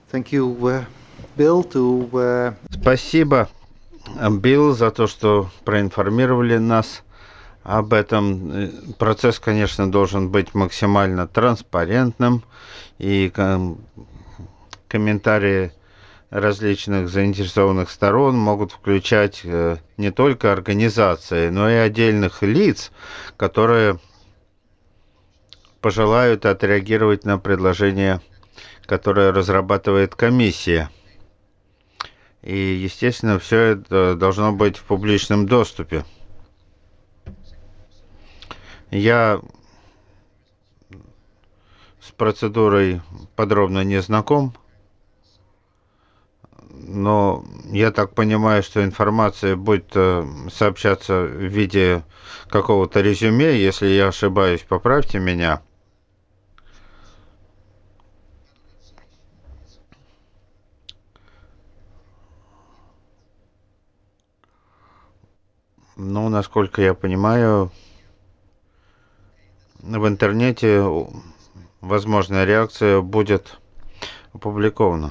Thank you, Bill, Спасибо, Билл, за то, что проинформировали нас об этом. Процесс, конечно, должен быть максимально транспарентным, и комментарии различных заинтересованных сторон могут включать не только организации, но и отдельных лиц, которые пожелают отреагировать на предложение, которое разрабатывает комиссия. И, естественно, все это должно быть в публичном доступе. Я с процедурой подробно не знаком, но я так понимаю, что информация будет сообщаться в виде какого-то резюме. Если я ошибаюсь, поправьте меня. Ну, насколько я понимаю, в интернете возможная реакция будет опубликована.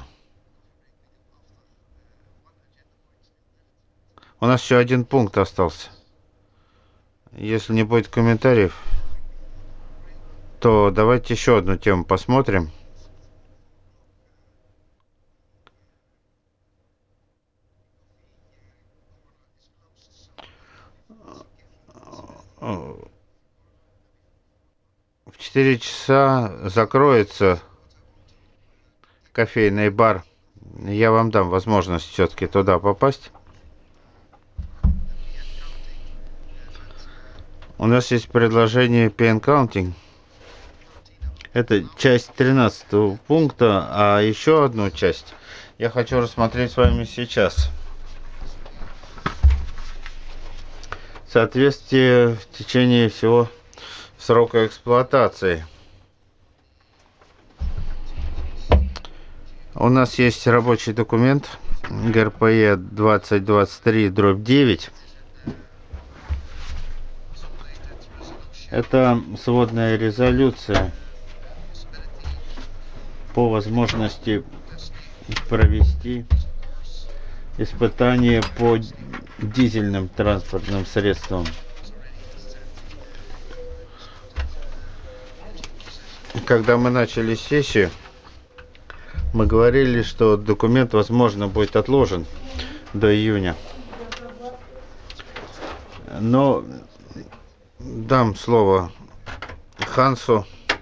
У нас еще один пункт остался. Если не будет комментариев, то давайте еще одну тему посмотрим. В 4 часа закроется кофейный бар. Я вам дам возможность все-таки туда попасть. У нас есть предложение Pen Counting. Это часть 13 пункта, а еще одну часть я хочу рассмотреть с вами сейчас. Соответствие в течение всего срока эксплуатации. У нас есть рабочий документ ГРПЕ 2023/9. Это сводная резолюция по возможности провести испытания по дизельным транспортным средствам. Когда мы начали сессию, мы говорили, что документ, возможно, будет отложен до июня. Но дам слово Хансу.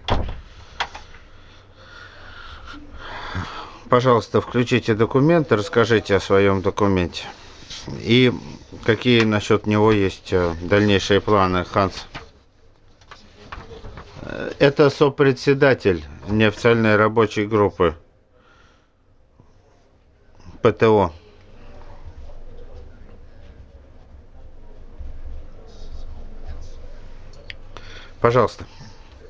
Пожалуйста, включите документ, расскажите о своем документе. И какие насчет него есть дальнейшие планы, Ханс? Это сопредседатель неофициальной рабочей группы ПТО. Пожалуйста.